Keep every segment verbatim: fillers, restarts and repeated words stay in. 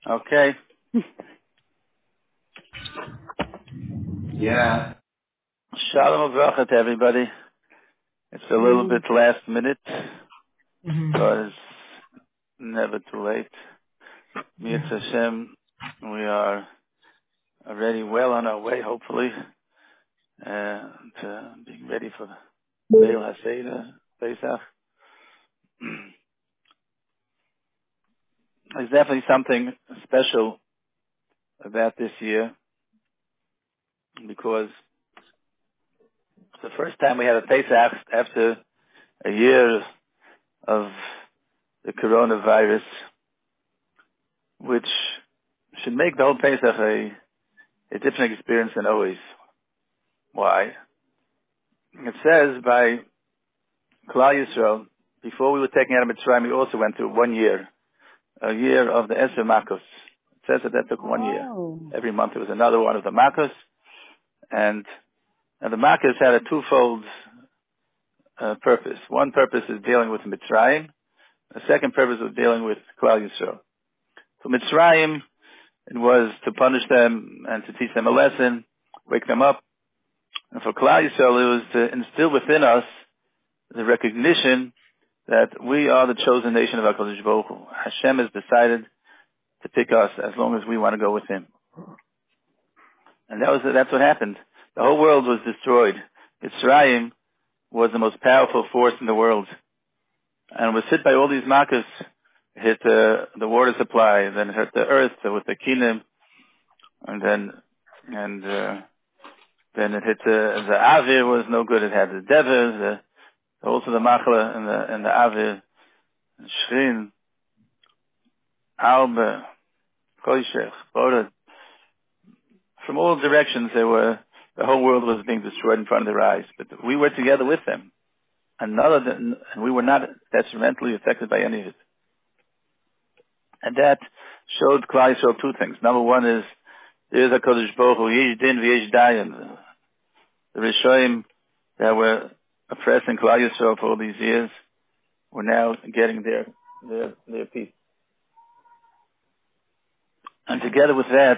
Okay. Yeah. Shalom Avracha to everybody. It's a little bit Mm. last minute, Mm-hmm. but it's never too late. Yeah. Mitzvah Hashem, we are already well on our way, hopefully, uh, to being ready for Leil HaSeder, Pesach. There's definitely something special about this year because it's the first time we had a Pesach after a year of the coronavirus, which should make the whole Pesach a, a different experience than always. Why? It says by Klal Yisrael, before we were taken out of Mitzrayim, we also went through one year, a year of the Esher Makos. It says that that took one year. Oh. Every month there was another one of the Makos, and, and the Makos had a twofold uh, purpose. One purpose is dealing with Mitzrayim. The second purpose was dealing with Klal Yisrael. For Mitzrayim, it was to punish them and to teach them a lesson, wake them up. And for Klal Yisrael, it was to instill within us the recognition that we are the chosen nation of HaKadosh Baruch Hu. Hashem has decided to pick us as long as we want to go with Him. And that was that's what happened. The whole world was destroyed. Mitzrayim was the most powerful force in the world, and was hit by all these makas. It hit uh, the water supply, then it hit the earth with the kinim, and then and uh, then it hit the the avir was no good. It had the dever, the also the machla and the and the avir, shrin, alba, koishech, boda. From all directions, they were the whole world was being destroyed in front of their eyes. But we were together with them, and none of them, and we were not detrimentally affected by any of it. And that showed Klal Yisrael two things. Number one is there is a Kodesh Baruch Hu, Yesh Din v'Yesh Dayan. The Rishonim that were oppressing Klal Yisrael for all these years were now getting their their their peace. And together with that,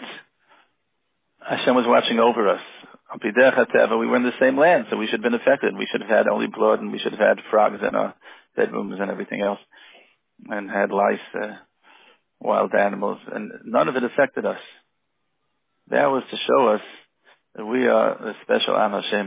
Hashem was watching over us. We were in the same land, so we should have been affected. We should have had only blood, and we should have had frogs in our bedrooms and everything else, and had lice, uh, wild animals, and none of it affected us. That was to show us that we are the special Am Hashem.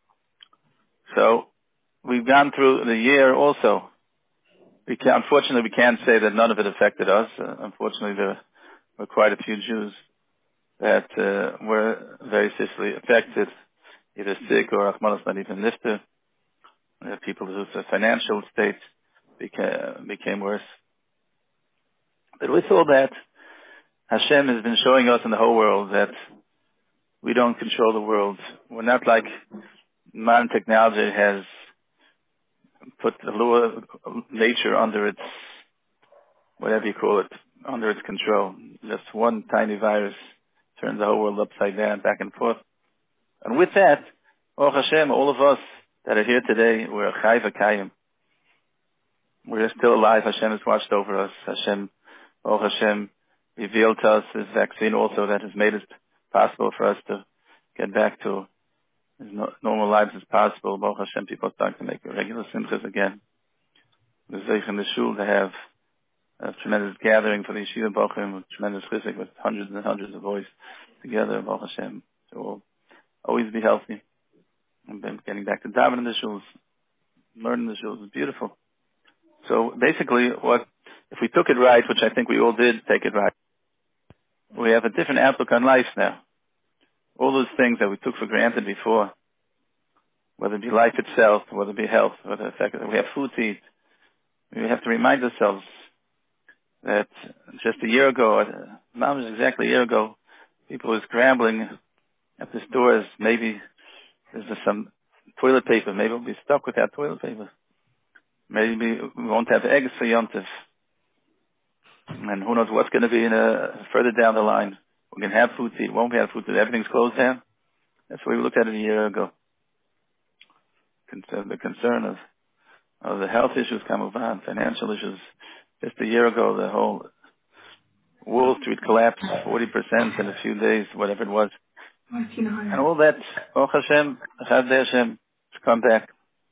So we've gone through the year also. We can, unfortunately, we can't say that none of it affected us. Uh, unfortunately, there were quite a few Jews that uh, were very seriously affected, either sick or Achmanas not even nifter. Uh, people whose financial state became, became worse. But with all that, Hashem has been showing us in the whole world that we don't control the world. We're not like modern technology has put the law of nature under its, whatever you call it, under its control. Just one tiny virus turns the whole world upside down, back and forth. And with that, Baruch Hashem, all of us that are here today, we're Chai V'Kayim. We're still alive. Hashem has watched over us. Hashem, Baruch Hashem, revealed to us this vaccine also that has made it possible for us to get back to as no, normal lives as possible. Baruch Hashem, people are starting to make regular simchas again. The Zeich in the shul to have a tremendous gathering for the yeshiva bochum with tremendous chizik with hundreds and hundreds of boys together. Baruch Hashem, so we'll always be healthy. And then getting back to daven in the shuls, learning the shuls is beautiful. So basically, what if we took it right, which I think we all did take it right, we have a different outlook on life now. All those things that we took for granted before, whether it be life itself, whether it be health, whether it affect, we have food to eat. We have to remind ourselves that just a year ago, uh, not exactly a year ago, people were scrambling at the stores. Maybe there's just some toilet paper. Maybe we'll be stuck without toilet paper. Maybe we won't have eggs for Yom Tov. And who knows what's going to be in a, further down the line. We're going to have food to eat. Won't we have food to eat? Everything's closed down. That's what we looked at it a year ago. Concern, the concern of, of the health issues come about, financial issues. Just a year ago, the whole Wall after it collapsed forty percent in a few days, whatever it was. And all that, Baruch Hashem, Chad Hashem, to come back.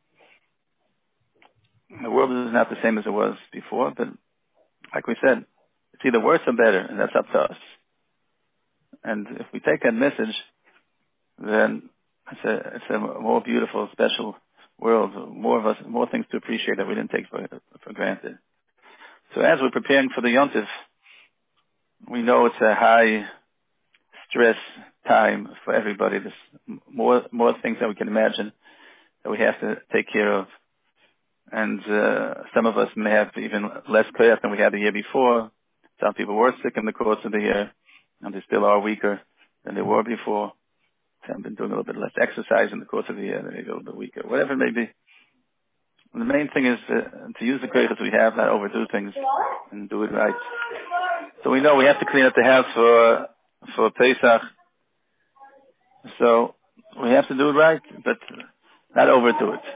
The world is not the same as it was before, but like we said, it's either worse or better, and that's up to us. And if we take that message, then it's a, it's a more beautiful, special world, more of us, more things to appreciate that we didn't take for, for granted. So as we're preparing for the Yontif, we know it's a high stress time for everybody. There's more, more things that we can imagine that we have to take care of. And uh, some of us may have even less class than we had the year before. Some people were sick in the course of the year, and they still are weaker than they were before. Some have been doing a little bit less exercise in the course of the year, and they go a little bit weaker, whatever it may be. And the main thing is to, to use the koyches we have, not overdo things, and do it right. So we know we have to clean up the house for for Pesach. So we have to do it right, but not overdo it.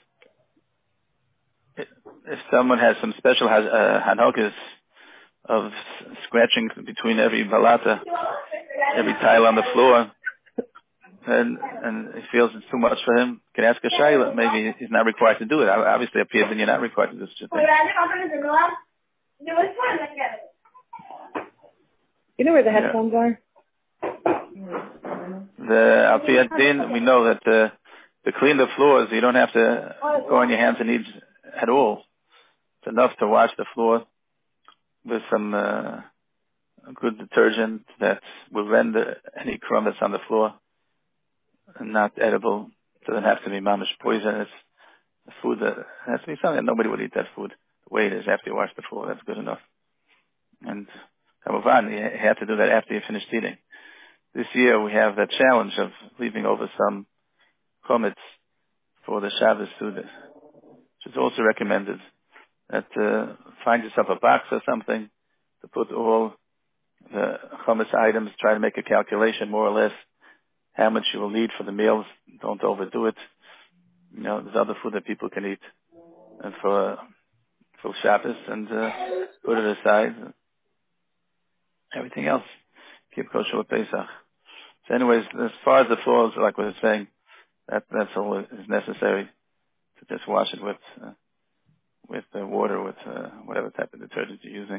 If someone has some special uh, hanhokas of scratching between every balata, every tile on the floor, and and he feels it's too much for him, can ask a shayla. Maybe he's not required to do it. Obviously, up here, then you're not required to do such a thing. You know where the headphones yeah. are? The al pi din, we know that uh, to clean the floors, you don't have to go on your hands and knees at all. It's enough to wash the floor with some uh, good detergent that will render any crumb that's on the floor not edible. It doesn't have to be mamish poisonous. The food that has to be something that nobody would eat that food. The way it is after you wash the floor, that's good enough. And Kamavan, you have to do that after you finish eating. This year we have that challenge of leaving over some chametz for the Shabbos student, which is also recommended. That uh, find yourself a box or something to put all the chametz items. Try to make a calculation more or less how much you will need for the meals. Don't overdo it. You know, there's other food that people can eat and for for Shabbos, and uh, put it aside. Everything else, keep kosher with Pesach. So, anyways, as far as the floors, like we were saying, that that's all is necessary to just wash it with. Uh, with uh, water, with uh, whatever type of detergent you're using.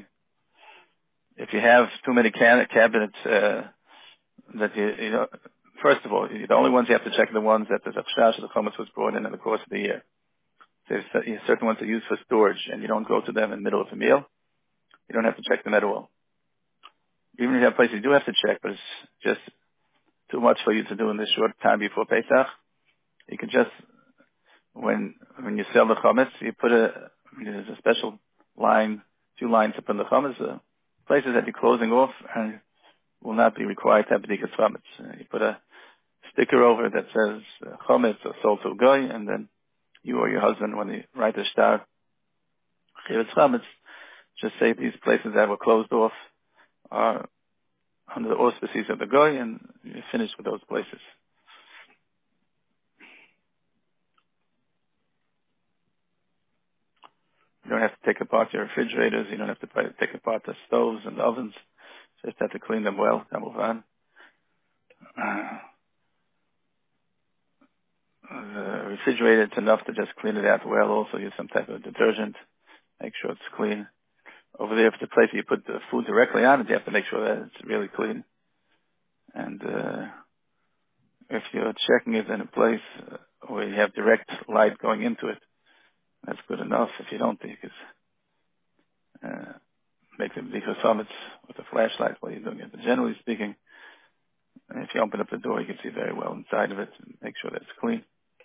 If you have too many can- cabinets uh, that you, you know, first of all, the only ones you have to check are the ones that the chash, the chametz was brought in in the course of the year. There's certain ones that are used for storage, and you don't go to them in the middle of a meal. You don't have to check them at all. Even if you have places you do have to check, but it's just too much for you to do in this short time before Pesach. You can just, when when you sell the chametz, you put a, there's a special line, two lines to put in the chametz, uh, places that you're closing off and will not be required to have b'dikas chametz. Uh, you put a sticker over that says uh, chametz or sold to a guy, and then you or your husband, when you write the star, chiretz chametz, just say these places that were closed off are under the auspices of the guy, and you finish with those places. You don't have to take apart your refrigerators. You don't have to take apart the stoves and the ovens. Just have to clean them well. Kamuvan. Uh, the refrigerator, it's enough to just clean it out well. Also use some type of detergent. Make sure it's clean. Over there, if it's a place you put the food directly on it, you have to make sure that it's really clean. And uh, if you're checking it in a place uh, where you have direct light going into it, that's good enough. If you don't, you can uh, make them because some it's with a flashlight while you're doing it. But generally speaking, if you open up the door, you can see very well inside of it and make sure that it's clean.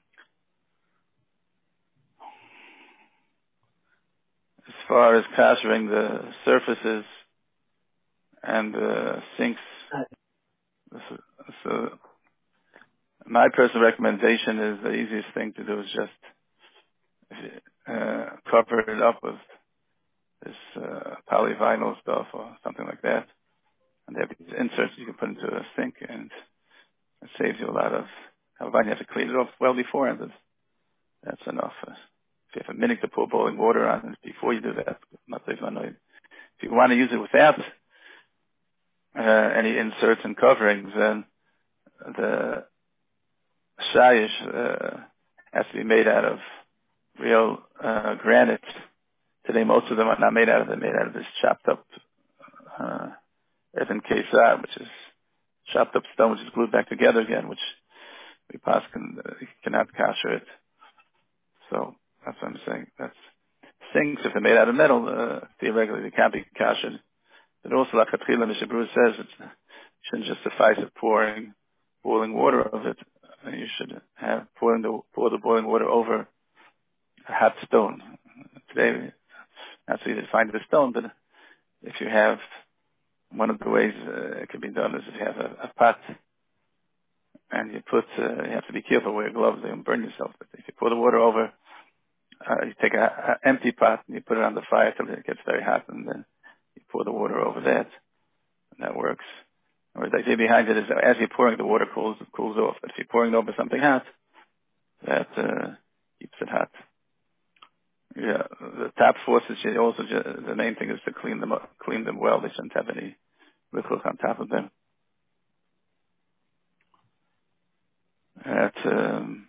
As far as kashering the surfaces and the sinks, so my personal recommendation is the easiest thing to do is just uh, cover it up with this uh, polyvinyl stuff or something like that. And there are these inserts you can put into a sink, and it saves you a lot of, however, you have to clean it off well beforehand. That's enough. If you have a minute to pour boiling water on it before you do that, not if you want to use it without uh, any inserts and coverings, then the shayish uh, has to be made out of real uh, granite. Today, most of them are not made out of it. They're made out of this chopped up uh, Evan Kesar, which is chopped up stone, which is glued back together again, which we pass can, uh, cannot kasher it. So that's what I'm saying. That's sinks, if they're made out of metal, uh, theoretically they can't be kashered. But also, like Atchila Mishabru says, it's, it shouldn't just suffice of pouring boiling water of it. You should have pouring the pour the boiling water over a hot stone. Today, not so easy to find the stone, but if you have one of the ways uh, it can be done is if you have a, a pot and you put, uh, you have to be careful, wear gloves, you don't burn yourself. But if you pour the water over, uh, you take an empty pot and you put it on the fire till it gets very hot, and then you pour the water over that, and that works. Or the idea behind it is that as you're pouring, the water cools cools off. But if you're pouring it over something hot, that uh, keeps it hot. Yeah, the tap faucets also, the main thing is to clean them up, clean them well. They shouldn't have any liquid on top of them. That, um,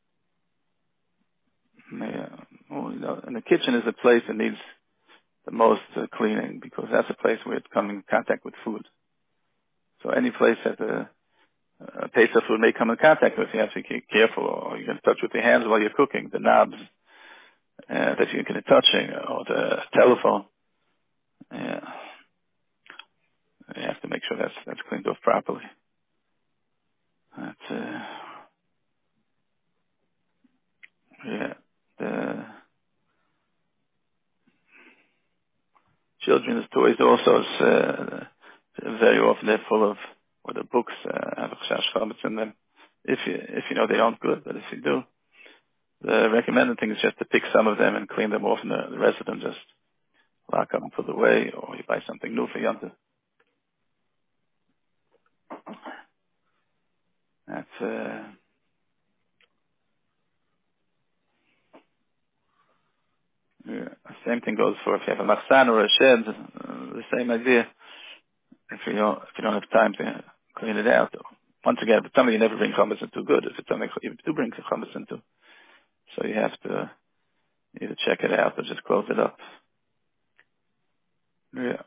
yeah, well, you know, and the kitchen is a place that needs the most uh, cleaning, because that's a place where it's coming in contact with food. So any place that the uh, taste of food may come in contact with, you have to be careful, or you can touch with your hands while you're cooking, the knobs uh, that you can be touching, or the telephone. Yeah, you have to make sure that's that's cleaned off properly. That's uh, yeah. The children's toys also is, uh, very often they're full of, or the books uh, have a chash chametz in them. If you if you know they aren't good, but if you do, the recommended thing is just to pick some of them and clean them off, and the, the rest of them just lock up and put away, or you buy something new for Yontif. That's uh, yeah. The same thing goes for if you have a machsan or a shed. Uh, the same idea. If you don't if you don't have time to clean it out, once again, if it's something you never bring chametz into, good. If it's something you do bring chametz into, so you have to either check it out or just close it up. Yeah,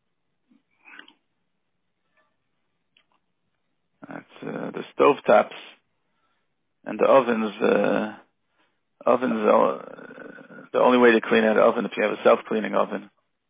that's uh, the stove tops and the ovens. Uh, ovens are uh, the only way to clean out an oven if you have a self-cleaning oven.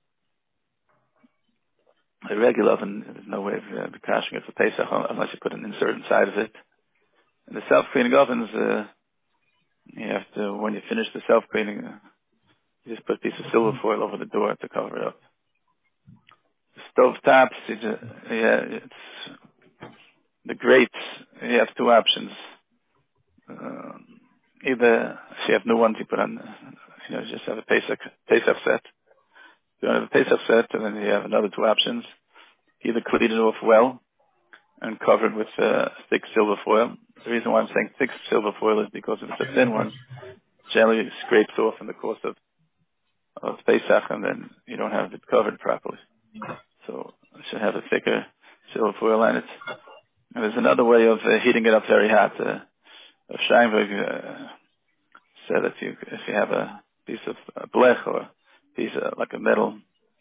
A regular oven, there's no way of uh, cashing it for Pesach unless you put an insert inside of it. And the self-cleaning ovens, uh, you have to, when you finish the self-cleaning, uh, you just put a piece of silver foil over the door to cover it up. The stove tops, you just, yeah, it's the grates. You have two options. Um, either if you have new ones, you put on, you know, just have a Pesach, Pesach set. If you don't have a Pesach set, and then you have another two options. Either clean it off well and cover it with uh, thick silver foil. The reason why I'm saying thick silver foil is because if it's a thin one, generally it scrapes off in the course of, of Pesach, and then you don't have it covered properly. So you should have a thicker silver foil on it. And there's another way of uh, heating it up very hot. Uh, Steinberg uh, said that you, if you have a piece of uh, blech or a piece of like a metal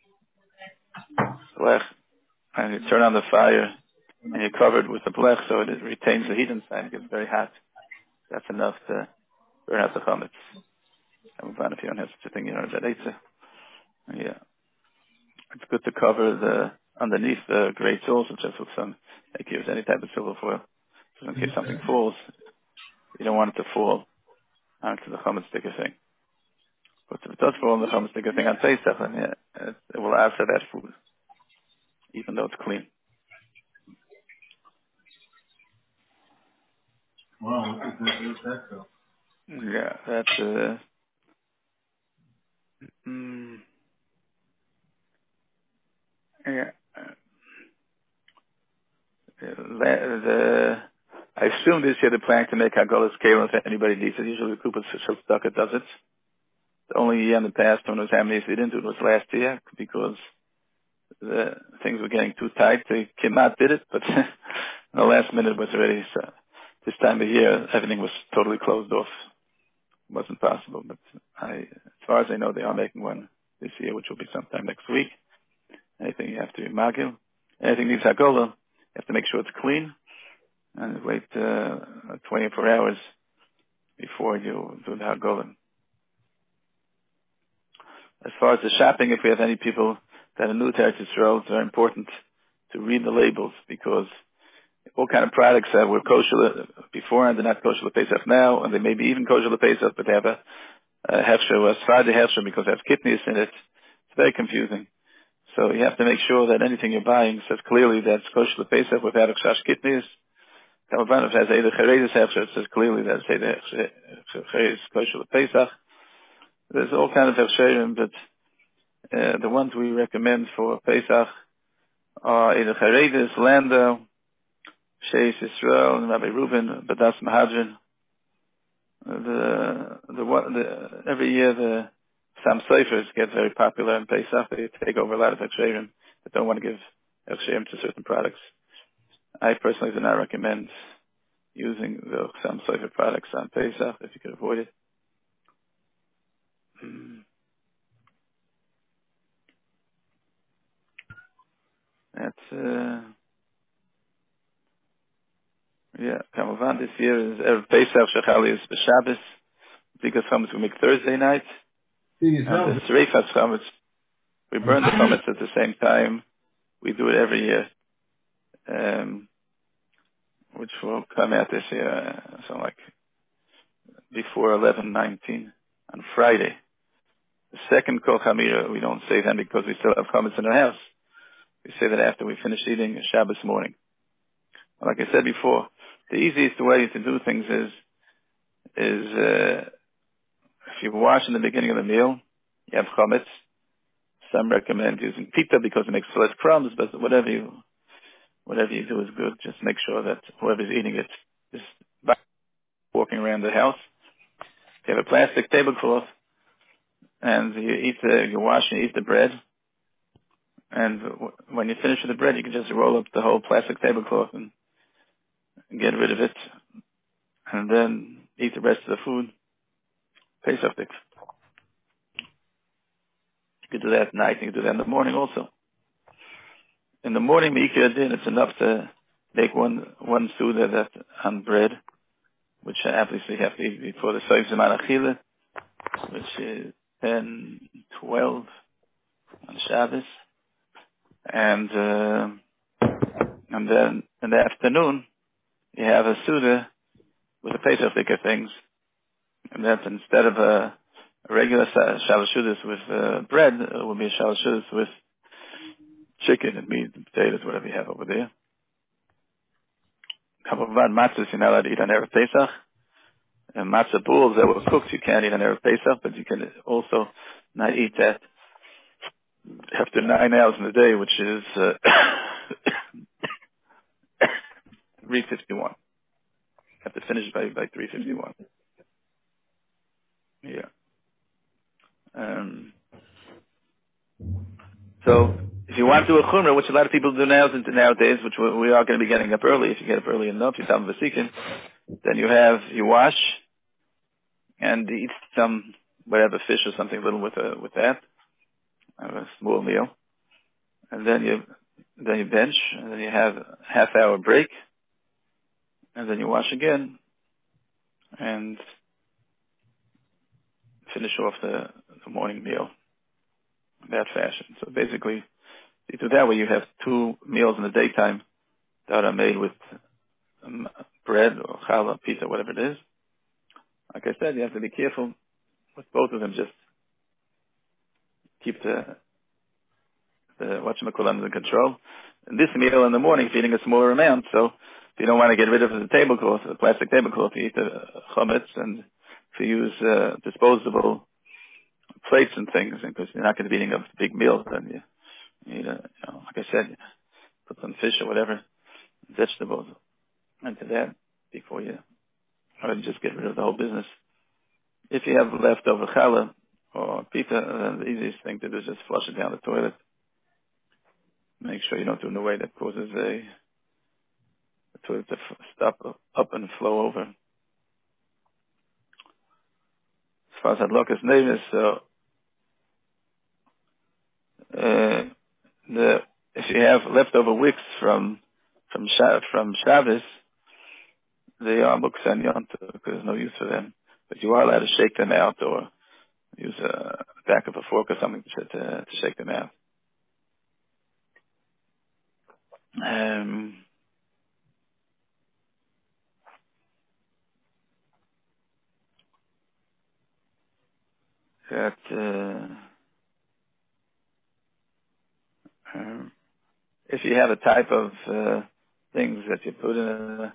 blech, and you turn on the fire and you cover it with the blech so it retains the heat inside, it gets very hot. That's enough to burn out the chametz. I'm fine if you don't have such a thing, you know, that either. Yeah. It's good to cover the underneath the grates also, just with some, like use any type of silver foil. So in case something falls, you don't want it to fall onto the chametz sticker thing. But if it does fall on the chametz sticker thing on Pesach, then yeah, it, it will answer that food, even though it's clean. Wow, what is that though? Yeah, that's, uh, mm, yeah. The, I assume this year they're planning to make Haggadah scale if anybody needs it. Usually the Kupas Shulstaka does it. The only year in the past when it was Amnesty they didn't do it was last year because the things were getting too tight. The Kimat did it, but in the last minute was already, so this time of year, everything was totally closed off. It wasn't possible, but I, as far as I know, they are making one this year, which will be sometime next week. Anything you have to be magil. Anything needs hagola, you have to make sure it's clean and wait uh, twenty-four hours before you do the hagola. As far as the shopping, if we have any people that are new to Eretz Yisrael, it's very important to read the labels, because all kind of products that were kosher before and they're not kosher Pesach now, and they may be even kosher Pesach, but they have a, a hefsher or a sfadi hefsher because they have kidneys in it. It's very confusing. So you have to make sure that anything you're buying says clearly that it's kosher Pesach without extrash kidneys. Kamavan, if it has either cheredis hefsher, it says clearly that it's either cheredis kosher Pesach. There's all kinds of hefsherim, but uh, the ones we recommend for Pesach are either cheredis, lando, Sheis Yisrael, and Rabbi Reuben, Badas Mahadrin. The, the, the, every year the Sam Seifers get very popular in Pesach. They take over a lot of Hechsherim that don't want to give Hechsherim to certain products. I personally do not recommend using the Sam Seifer products on Pesach if you can avoid it. That's, uh, yeah, Kamavan this year is Erev Pesach, Shechali is B'Shabbos. Because Chametz we make Thursday night. And the Sreifas Chametz, we burn the Chametz at the same time. We do it every year. Um, which will come out this year, uh, so like before eleven nineteen on Friday. The second Kol Chamira, we don't say then because we still have Chametz in our house. We say that after we finish eating Shabbos morning. Like I said before, the easiest way to do things is, is, uh, if you wash in the beginning of the meal, you have chametz. Some recommend using pita because it makes less crumbs, but whatever you, whatever you do is good. Just make sure that whoever's eating it is walking around the house. If you have a plastic tablecloth and you eat the, you wash and eat the bread, and w- when you finish with the bread, you can just roll up the whole plastic tablecloth and, and get rid of it, and then eat the rest of the food. Pesach dik. You can do that at night. You can do that in the morning also. In the morning, Mikra din, it's enough to make one one suda that on bread, which obviously you have to eat before the Soif Zeman Achila, which is ten, twelve on Shabbos, and uh, and then in the afternoon you have a suda with the Pesach thicker things, and that's instead of a, a regular shalosh sudas with uh, bread, it will be a shalosh sudas with chicken and meat and potatoes, whatever you have over there. Couple of matzahs you're not allowed to eat on Erev Pesach. And matzah balls that were cooked you can't eat on Erev Pesach, but you can also not eat that after nine hours in the day, which is uh, three fifty-one. You have to finish by, by three fifty-one. Yeah. Um, so if you want to do a chumrah, which a lot of people do now nowadays, which we we are going to be getting up early, if you get up early enough, you tell them vasikin, then you have, you wash and eat some, whatever, fish or something little with a, with that, have a small meal. And then you, then you bench, and then you have a half hour break, and then you wash again, and finish off the, the morning meal in that fashion. So basically, you do that way, you have two meals in the daytime that are made with um, bread or challah, pizza, whatever it is. Like I said, you have to be careful with both of them. Just keep the, the whatchamacallit under control. And this meal in the morning is eating a smaller amount, so if you don't want to get rid of the tablecloth, the plastic tablecloth, you eat the chametz, and if you use uh, disposable plates and things, because you're not going to be eating a big meal, then you, you need a, you know, like I said, put some fish or whatever, vegetables into that before you, or just get rid of the whole business. If you have leftover challah or pita, then the easiest thing to do is just flush it down the toilet. Make sure you don't do it in a way that causes a the toilet to f- stop up and flow over. As far as Hadlokas Nevis, so uh, the if you have leftover wicks from from Sha- from Shabbos, they are Muksa and Yonta because there's no use for them. But you are allowed to shake them out or use a back of a fork or something to to, to shake them out. Um, that uh, um, if you have a type of uh, things that you put in a,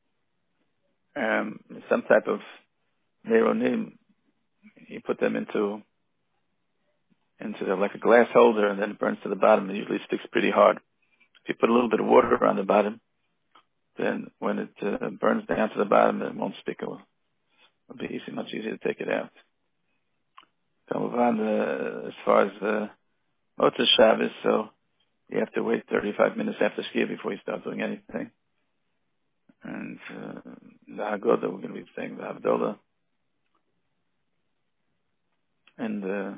um, some type of Neronim, you put them into into the, like a glass holder, and then it burns to the bottom. It usually sticks pretty hard. If you put a little bit of water around the bottom, then when it uh, burns down to the bottom, it won't stick. It'll, it'll be easy, much easier to take it out. So move on uh, as far as uh, Motzei Shabbos, so you have to wait thirty-five minutes after Shkia before you start doing anything. And uh, the Haggadah, we're going to be saying the Havdalah and uh,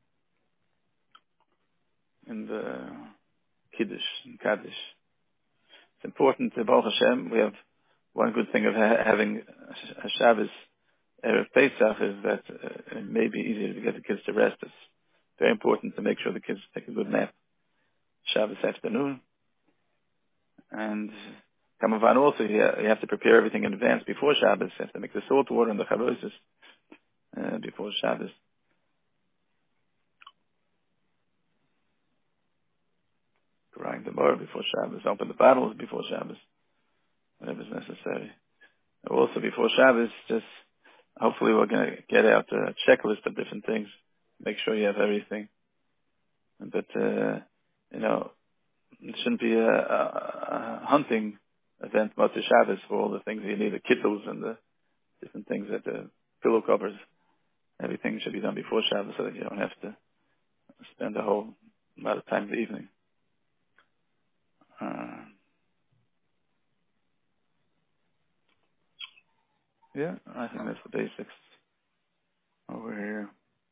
and uh, Kiddush and Kaddish. It's important to Baruch Hashem. We have one good thing of ha- having a Shabbos Erev Pesach is that uh, it may be easier to get the kids to rest. It's very important to make sure the kids take a good nap Shabbos afternoon. And Kamavan also, you you have to prepare everything in advance before Shabbos. You have to make the salt water and the chavosas uh, before Shabbos. Grind the bar before Shabbos. Open the bottles before Shabbos. Whatever is necessary. Also before Shabbos, just hopefully we're going to get out a checklist of different things. Make sure you have everything. But, uh, you know, it shouldn't be a, a, a hunting event about the Shabbos for all the things you need, the kittles and the different things that the pillow covers. Everything should be done before Shabbos so that you don't have to spend a whole lot of time in the evening. Uh, yeah, I think that's the basics over here.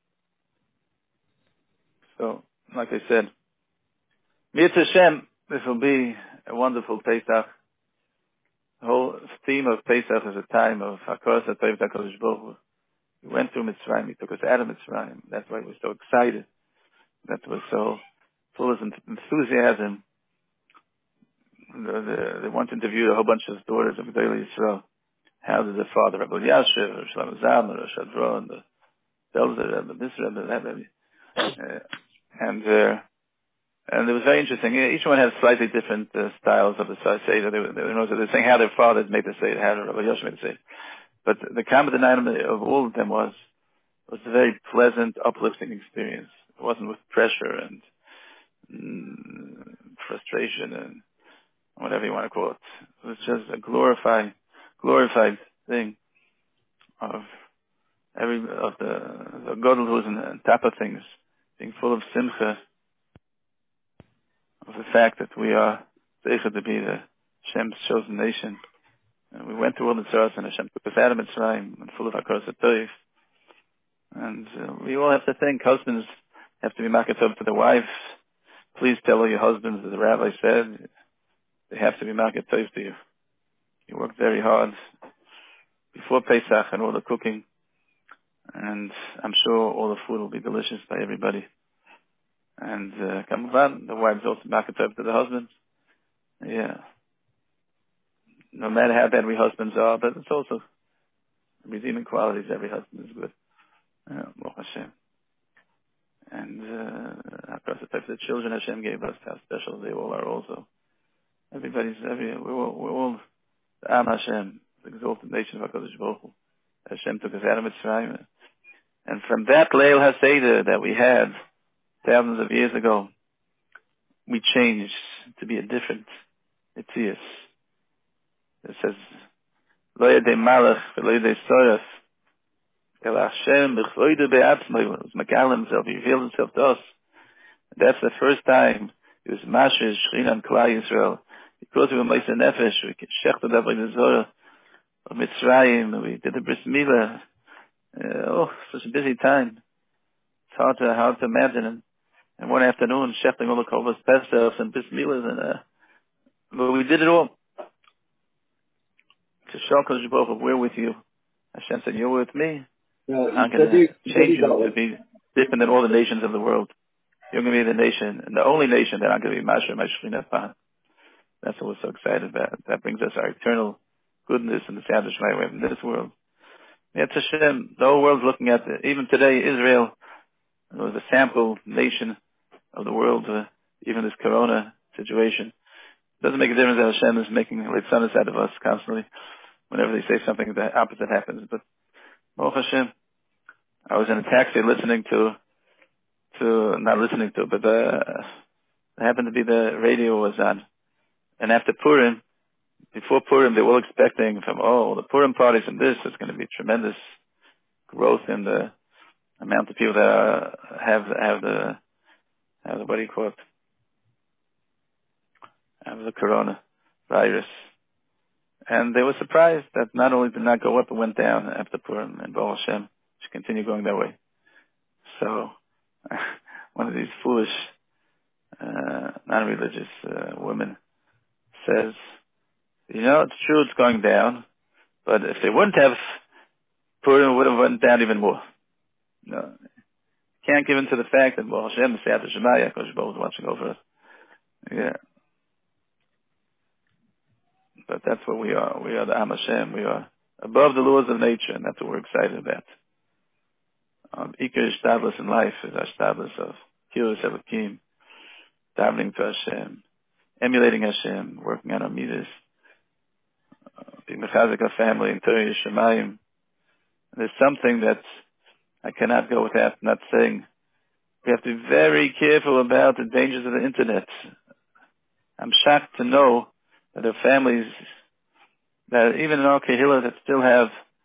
So, like I said, Mitzvah Hashem, this will be a wonderful Pesach. The whole theme of Pesach is a time of Hakaras HaTov HaKadosh Baruch Hu. We went through Mitzrayim, he took us out of Mitzrayim. That's why we're so excited. That was so full of enthusiasm. The, the, they once interviewed a whole bunch of daughters of Gedolei Yisrael. How did the father, Rabbi Yashiv, or Shlomo Zalman, or Shadron, the Belzer, Rabbi this, Rabbi that, Rabbi. Uh, and, uh, and it was very interesting. Each one has slightly different uh, styles of the Seder. They, they, they, they were saying how their fathers made the Seder, how Rabbi Yashiv made the Seder. But the common denominator of all of them was was a very pleasant, uplifting experience. It wasn't with pressure and mm, frustration and whatever you want to call it. It was just a glorified, glorified thing of every of the the Godel who was on top of things, being full of simcha, of the fact that we are zeicha to be the Hashem's chosen nation. And we went through all the tzaras and Hashem took us out of Mitzrayim and full of hakaras hatov. And uh, we all have to think, husbands have to be makatov to their wives. Please tell all your husbands, as the rabbi said, they have to be makatov to you. You worked very hard before Pesach and all the cooking. And I'm sure all the food will be delicious by everybody. And uh, Kamavan, the wives also makatov to the husbands. Yeah. No matter how bad we husbands are, but it's also redeeming qualities. Every husband is good. Yeah, Baruch Hashem. And uh, the children Hashem gave us, how special they all are also. Everybody's, every, we're all, we're all the Am Hashem, the exalted nation of HaKadosh Baruch Hu. Hashem took us out of Mitzrayim. And from that Leil HaSeder that we had thousands of years ago, we changed to be a different Itzias. It says, Lo Yedei Malach, Lo Yedei Soref, El Hashem, B'chvoide Be'atzmo, He was Megalim himself, He revealed himself to us. That's the first time He was Mashiach, Shechina, and Klal Yisrael. Because we were Meisei Nefesh, we shechted up like the Zohar of Mitzrayim, we did the Bris Milah. Uh, oh, such a busy time. It's hard to, hard to imagine. And, and one afternoon, shechting all the Kovas Pesachs and Bris Milahs, and, uh, but we did it all. To show Kodesh Baruch Hu, we're with you. Hashem said, you're with me. No, I'm going to change you to be different than all the nations of the world. You're going to be the nation, and the only nation that I'm going to be Mashiach, my Shekhinah upon. That's what we're so excited about. That brings us our eternal goodness and the Sabbath Shemai in this world. It's Hashem. The whole world's looking at it. Even today, Israel was a sample nation of the world, uh, even this Corona situation. It doesn't make a difference that Hashem is making litzanos out of us constantly. Whenever they say something, the opposite happens. But Baruch Hashem, I was in a taxi listening to, to not listening to, but uh, it happened to be the radio was on. And after Purim, before Purim, they were all expecting from, oh, the Purim parties and this, it's going to be tremendous growth in the amount of people that are, have, have the, have the, what do you call it? Have the Corona virus. And they were surprised that not only did not go up, it went down after Purim, and Baruch Hashem should continue going that way. So, one of these foolish, uh, non-religious uh, women says, you know, it's true it's going down, but if they wouldn't have, Purim would have went down even more. No, can't give in to the fact that Baruch Hashem, the Siyata Shemaya, Kodesh Baruch Hu is watching over us. Yeah. But that's what we are. We are the Am Hashem. We are above the laws of nature, and that's what we're excited about. Um, Iker Shtadlis in life is our Shtadlis of Kiros Elokim, davening to Hashem, emulating Hashem, working on our midas, uh, being mechazik our family in Torah Yeshamayim. There's something that I cannot go without not saying. We have to be very careful about the dangers of the internet. I'm shocked to know that there are families that even in our Kehillah that still have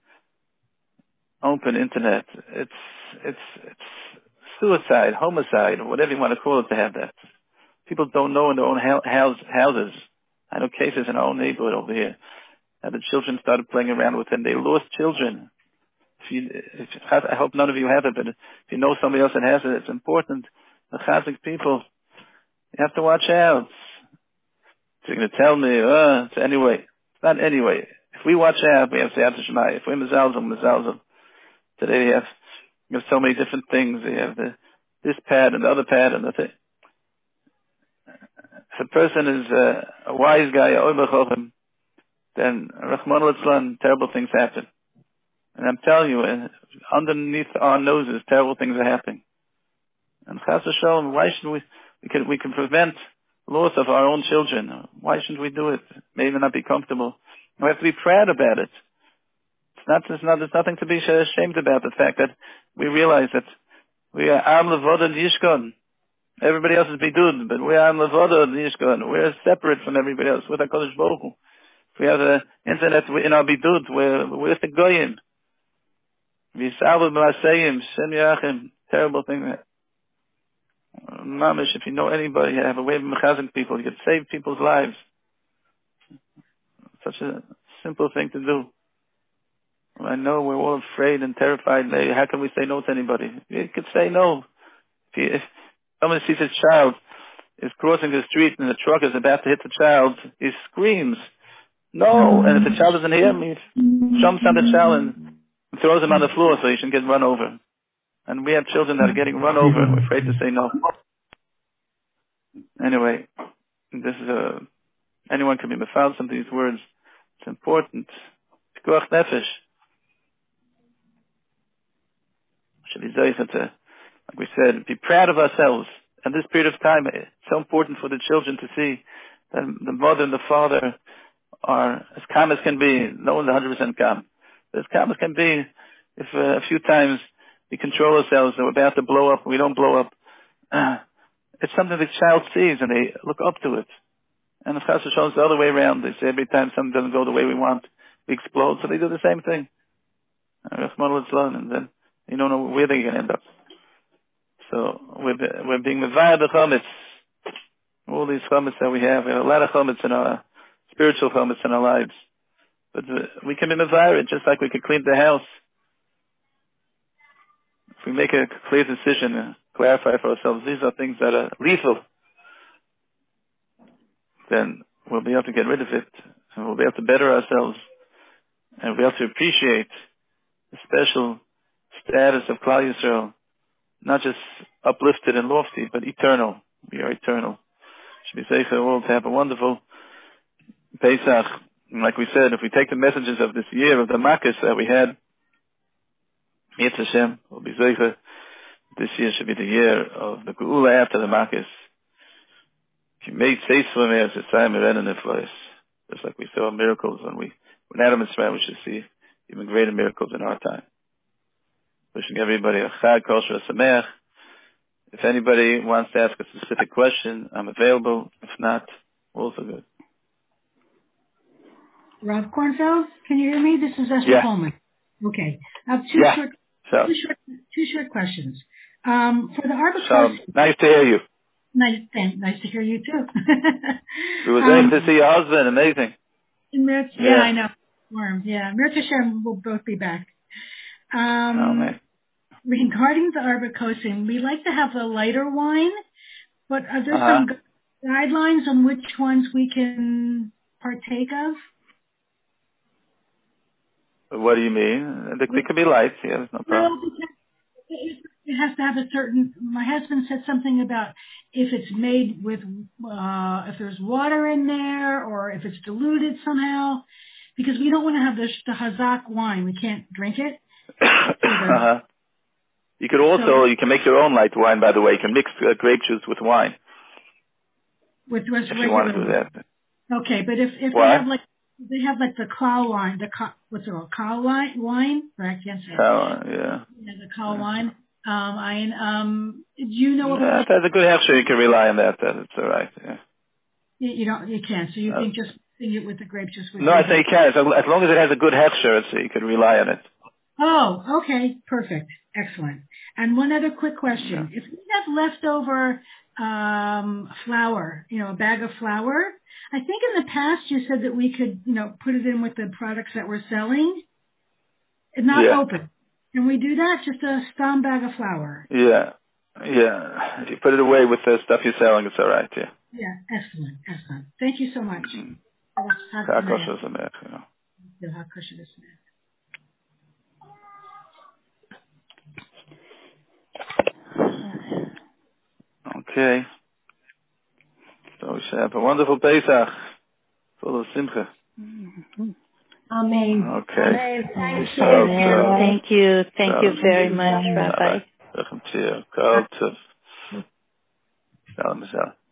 open internet. It's, it's, it's suicide, homicide, whatever you want to call it to have that. People don't know in their own house, houses. I know cases in our own neighborhood over here that the children started playing around with and they lost children. If you, if, I hope none of you have it, but if you know somebody else that has it, it's important. The Chazak people, you have to watch out. So you're going to tell me, uh, it's anyway. It's not anyway. If we watch out, we have Siyata Shemai. If we're Mezalzim, Mezalzim. Today they have, you have so many different things. They have the, this pad and the other pad and the thing. If a person is uh, a wise guy, a Oibach Chochem, then Rahman al-Islam, terrible things happen. And I'm telling you, uh, underneath our noses, terrible things are happening. And Chas v'Shalom, why shouldn't we, we can, we can prevent loss of our own children. Why shouldn't we do it? Maybe not be comfortable. We have to be proud about it. It's not, it's not, there's nothing to be ashamed about the fact that we realize that we are Am Levoda Yishkon. Everybody else is Bidud, but we are Am Levoda Yishkon. We're separate from everybody else. We're the Kodesh Baruch Hu. If we have the internet in our Bidud, we're, we're with the Goyim. V'yisavud b'maseyim, Shem Yachim. Terrible thing. Mamish, if you know anybody, you have a way of mechazing people, you can save people's lives. Such a simple thing to do. I know we're all afraid and terrified. How can we say no to anybody? You could say no. If, you, if someone sees his child is crossing the street and the truck is about to hit the child, he screams, no. And if the child doesn't hear him, he jumps on the child and throws him on the floor so he shouldn't get run over. And we have children that are getting run over and we're afraid to say no. Anyway, this is a, anyone can be mefal some of these words. It's important. Pikuach nefesh. Should be zeicha to, like we said, be proud of ourselves. And this period of time, it's so important for the children to see that the mother and the father are as calm as can be. No one's one hundred percent calm. But as calm as can be if uh, a few times we control ourselves and we're about to blow up and we don't blow up. Uh, it's something the child sees and they look up to it. And if Chas v'Shalom is the other way around, they say every time something doesn't go the way we want, we explode. So they do the same thing. And then you don't know where they're going to end up. So we're, we're being mevayah b'chometz. all these chametz that we have. We have a lot of chametz in our, spiritual chametz in our lives. But uh, we can be mevared just like we can clean the house. If we make a clear decision and clarify for ourselves, these are things that are lethal, then we'll be able to get rid of it, and we'll be able to better ourselves, and we'll be able to appreciate the special status of Klal Yisrael, not just uplifted and lofty, but eternal. We are eternal. Should be safe for the world to have a wonderful Pesach. And like we said, if we take the messages of this year of the Makkos that we had, Yitz Hashem, we'll be zeicha. This year should be the year of the Geula after the Makkos. If you made seis for me as a time of Erenaniflois, just like we saw miracles when we, when Adam and Israel, we should see even greater miracles in our time. Wishing everybody a Chag Kosher Sameach. If anybody wants to ask a specific question, I'm available. If not, also good. Rav Kornfeld, can you hear me? This is Esther yeah. Coleman. Okay. I have two, yeah. short, so. two short two short questions. Um, for the Arba so, nice to hear you. Nice, nice to hear you too. It was um, nice to see your husband. Amazing. Mir- yeah. yeah, I know. Warm. Yeah. Mir Hashem will both be back. Um, oh, man. Regarding the Arba Kosim, we like to have a lighter wine, but are there uh-huh. some guidelines on which ones we can partake of? What do you mean? They, they could be light. Yeah, there's no problem. Well, it has to have a certain, my husband said something about if it's made with, uh, if there's water in there or if it's diluted somehow, because we don't want to have the, the Hazak wine. We can't drink it. uh-huh. You could also, so, you can make your own light wine, by the way. You can mix uh, grape juice with wine. With, with if you want to do that. Okay, but if, if what? they have like, they have like the Kal wine, the Kal, what's it called? Kal wine? Wine? Or I can't say. Kal, yeah. Yeah, the Kal yeah. wine. Um, I, um, do you know what? Yeah, if that's a good hefsher, you can rely on that. That's all right. Yeah. You, you don't, you can't. So you uh, think just sing it with the grape juice? With no, I say you can. As long as it has a good hefsher, it's, you can rely on it. Oh, okay, perfect, excellent. And one other quick question: yeah. If we have leftover um, flour, you know, a bag of flour, I think in the past you said that we could, you know, put it in with the products that we're selling, and not yeah. open. Can we do that? Just a stom bag of flour? Yeah, yeah. If you put it away with the stuff you're selling, it's all right. Yeah. Yeah, excellent, excellent. Thank you so much. Okay. So we should have a wonderful Pesach, full of simcha. Mm-hmm. Amen. Okay. Amen. Thank you. Amen. Thank you. Thank you very much, Rabbi. Welcome to you. Kol tov. Shalom, shalom.